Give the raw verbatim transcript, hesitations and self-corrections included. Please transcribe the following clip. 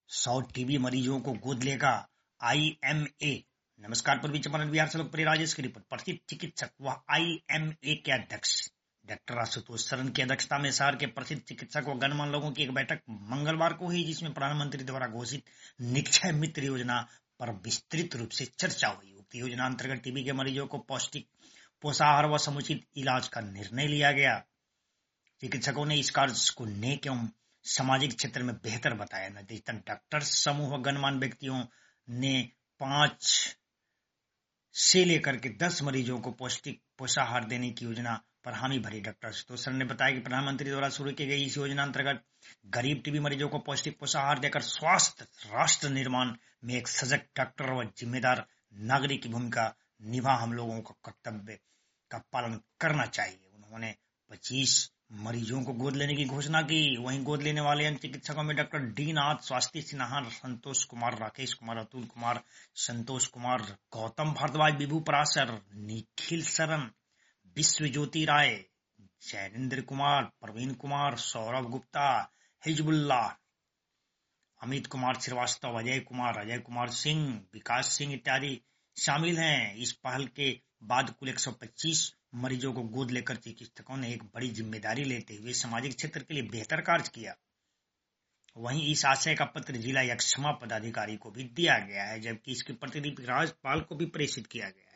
सौ टीबी मरीजों को गोद लेगा आईएमए। नमस्कार, पूर्वी चंपारण बिहार से लोकप्रिय राजेश की रिपोर्ट। प्रसिद्ध चिकित्सक व आईएमए के अध्यक्ष डॉक्टर आशुतोष शरण की अध्यक्षता में शहर के प्रसिद्ध चिकित्सक व गणमान्य लोगों की एक बैठक मंगलवार को हुई, जिसमें प्रधानमंत्री द्वारा घोषित निक्षय मित्र योजना पर विस्तृत रूप से चर्चा हुई। उक्त योजना अंतर्गत टीबी के मरीजों को पौष्टिक पोषाहार व समुचित इलाज का निर्णय लिया गया। चिकित्सकों ने इस कार्य को नेक एवं सामाजिक क्षेत्र में बेहतर बताया। नतीजतन डॉक्टर समूह व गणमान्य व्यक्तियों ने पांच से लेकर के दस मरीजों को पौष्टिक पोषाहार देने की योजना पर हामी भरी। डॉक्टर आशुतोष शरण ने बताया कि प्रधानमंत्री द्वारा शुरू की गई इस योजना अंतर्गत गरीब टीबी मरीजों को पौष्टिक पोषाहार देकर स्वास्थ्य राष्ट्र निर्माण में एक सजग डॉक्टर व जिम्मेदार नागरिक की भूमिका निभा हम लोगों का कर्तव्य का पालन करना चाहिए। उन्होंने पच्चीस मरीजों को गोद लेने की घोषणा की। वहीं गोद लेने वाले अन्य चिकित्सकों में डॉक्टर डी नाथ, स्वास्थ्य सिन्हा, संतोष कुमार, राकेश कुमार, अतुल कुमार, संतोष कुमार, गौतम भारद्वाज, विभू पराशर, निखिल शरण, विश्व ज्योति राय, जैनेन्द्र कुमार, प्रवीण कुमार, सौरभ गुप्ता, हिजबुल्ला, अमित कुमार श्रीवास्तव, अजय कुमार, अजय कुमार सिंह, विकास सिंह इत्यादि शामिल हैं। इस पहल के बाद कुल एक सौ पच्चीस मरीजों को गोद लेकर चिकित्सकों ने एक बड़ी जिम्मेदारी लेते हुए सामाजिक क्षेत्र के लिए बेहतर कार्य किया। वहीं इस आशय का पत्र जिला यक्षमा पदाधिकारी को भी दिया गया है, जबकि इसकी प्रतिलिपि राज्यपाल को भी प्रेषित किया गया।